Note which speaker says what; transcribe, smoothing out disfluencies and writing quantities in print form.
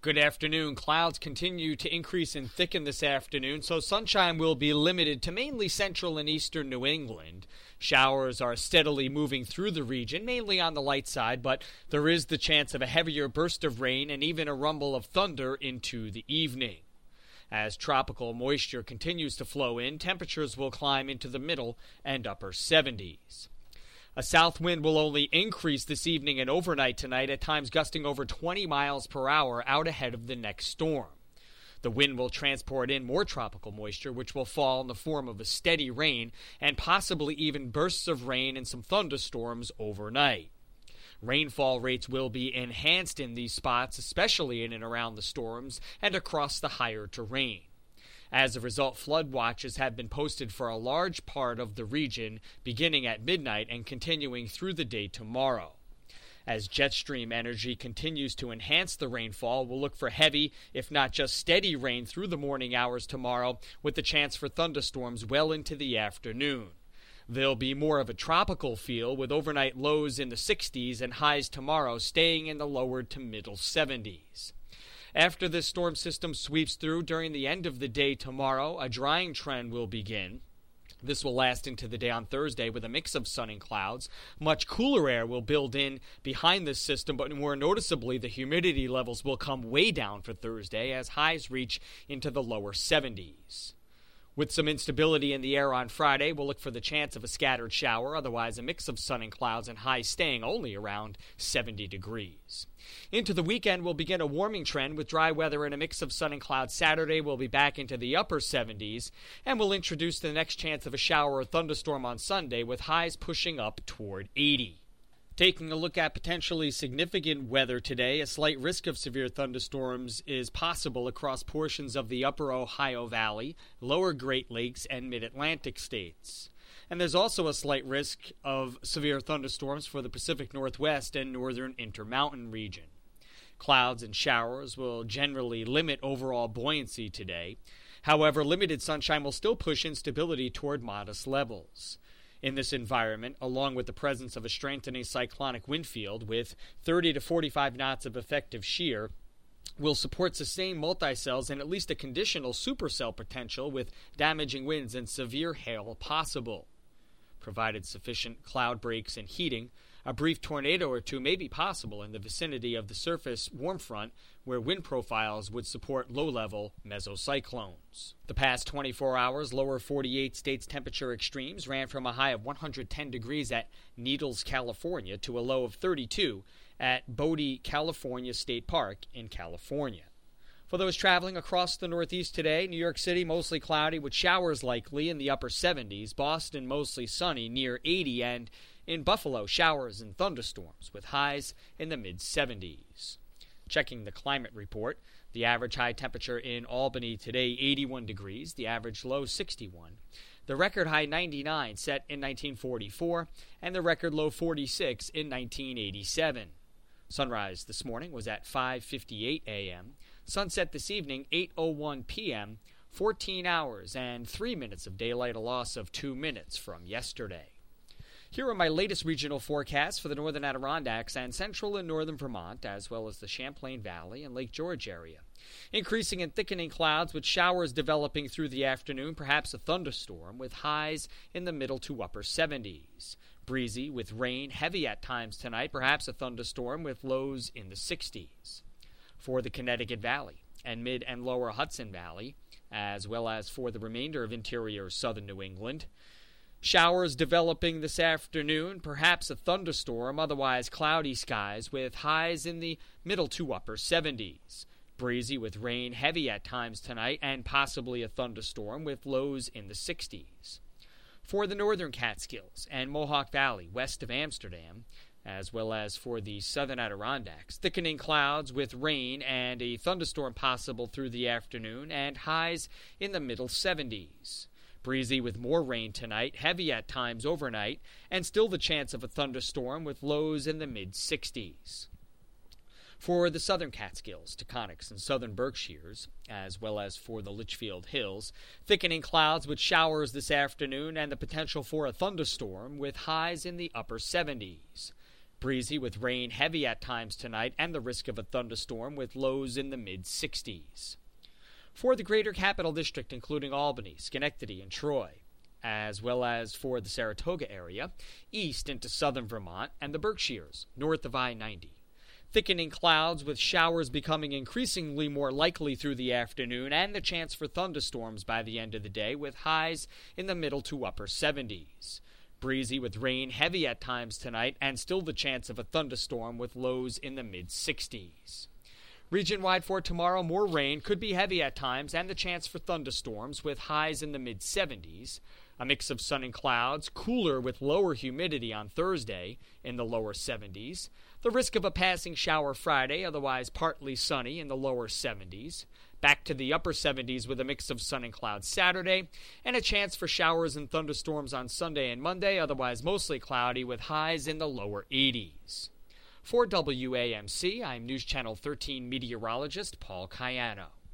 Speaker 1: Good afternoon. Clouds continue to increase and thicken this afternoon, so sunshine will be limited to mainly central and eastern New England. Showers are steadily moving through the region, mainly on the light side, but there is the chance of a heavier burst of rain and even a rumble of thunder into the evening. As tropical moisture continues to flow in, temperatures will climb into the middle and upper 70s. A south wind will only increase this evening and overnight tonight, at times gusting over 20 miles per hour out ahead of the next storm. The wind will transport in more tropical moisture, which will fall in the form of a steady rain and possibly even bursts of rain and some thunderstorms overnight. Rainfall rates will be enhanced in these spots, especially in and around the storms and across the higher terrain. As a result, flood watches have been posted for a large part of the region beginning at midnight and continuing through the day tomorrow. As jet stream energy continues to enhance the rainfall, we'll look for heavy, if not just steady rain through the morning hours tomorrow, with the chance for thunderstorms well into the afternoon. There'll be more of a tropical feel, with overnight lows in the 60s and highs tomorrow staying in the lower to middle 70s. After this storm system sweeps through during the end of the day tomorrow, a drying trend will begin. This will last into the day on Thursday with a mix of sun and clouds. Much cooler air will build in behind this system, but more noticeably, the humidity levels will come way down for Thursday as highs reach into the lower 70s. With some instability in the air on Friday, we'll look for the chance of a scattered shower, otherwise a mix of sun and clouds and highs staying only around 70 degrees. Into the weekend, we'll begin a warming trend with dry weather and a mix of sun and clouds. Saturday, we'll be back into the upper 70s, and we'll introduce the next chance of a shower or thunderstorm on Sunday with highs pushing up toward 80. Taking a look at potentially significant weather today, a slight risk of severe thunderstorms is possible across portions of the upper Ohio Valley, lower Great Lakes, and mid-Atlantic states. And there's also a slight risk of severe thunderstorms for the Pacific Northwest and northern Intermountain region. Clouds and showers will generally limit overall buoyancy today. However, limited sunshine will still push instability toward modest levels. In this environment, along with the presence of a strengthening cyclonic wind field with 30 to 45 knots of effective shear, will support sustained multicells and at least a conditional supercell potential with damaging winds and severe hail possible. Provided sufficient cloud breaks and heating, a brief tornado or two may be possible in the vicinity of the surface warm front where wind profiles would support low-level mesocyclones. The past 24 hours, lower 48 states' temperature extremes ran from a high of 110 degrees at Needles, California, to a low of 32 at Bodie, California State Park in California. For those traveling across the Northeast today, New York City mostly cloudy with showers likely in the upper 70s, Boston mostly sunny near 80, and in Buffalo, showers and thunderstorms with highs in the mid-70s. Checking the climate report, the average high temperature in Albany today 81 degrees, the average low 61. The record high 99 set in 1944, and the record low 46 in 1987. Sunrise this morning was at 5:58 a.m. Sunset this evening 8:01 p.m., 14 hours and 3 minutes of daylight, a loss of 2 minutes from yesterday. Here are my latest regional forecasts for the northern Adirondacks and central and northern Vermont, as well as the Champlain Valley and Lake George area. Increasing and thickening clouds with showers developing through the afternoon, perhaps a thunderstorm, with highs in the middle to upper 70s. Breezy with rain, heavy at times tonight, perhaps a thunderstorm with lows in the 60s. For the Connecticut Valley and mid and lower Hudson Valley, as well as for the remainder of interior southern New England, showers developing this afternoon, perhaps a thunderstorm, otherwise cloudy skies with highs in the middle to upper 70s. Breezy with rain, heavy at times tonight, and possibly a thunderstorm with lows in the 60s. For the northern Catskills and Mohawk Valley west of Amsterdam, as well as for the southern Adirondacks, thickening clouds with rain and a thunderstorm possible through the afternoon, and highs in the middle 70s. Breezy with more rain tonight, heavy at times overnight, and still the chance of a thunderstorm with lows in the mid-60s. For the southern Catskills, Taconics, and southern Berkshires, as well as for the Litchfield Hills, thickening clouds with showers this afternoon and the potential for a thunderstorm with highs in the upper 70s. Breezy with rain heavy at times tonight and the risk of a thunderstorm with lows in the mid-60s. For the greater capital district, including Albany, Schenectady, and Troy, as well as for the Saratoga area, east into southern Vermont and the Berkshires, north of I-90. Thickening clouds with showers becoming increasingly more likely through the afternoon and the chance for thunderstorms by the end of the day with highs in the middle to upper 70s. Breezy with rain heavy at times tonight and still the chance of a thunderstorm with lows in the mid-60s. Region-wide for tomorrow, more rain, could be heavy at times, and the chance for thunderstorms with highs in the mid-70s. A mix of sun and clouds, cooler with lower humidity on Thursday in the lower 70s. The risk of a passing shower Friday, otherwise partly sunny in the lower 70s. Back to the upper 70s with a mix of sun and clouds Saturday, and a chance for showers and thunderstorms on Sunday and Monday, otherwise mostly cloudy with highs in the lower 80s. For WAMC, I'm News Channel 13 meteorologist Paul Cayano.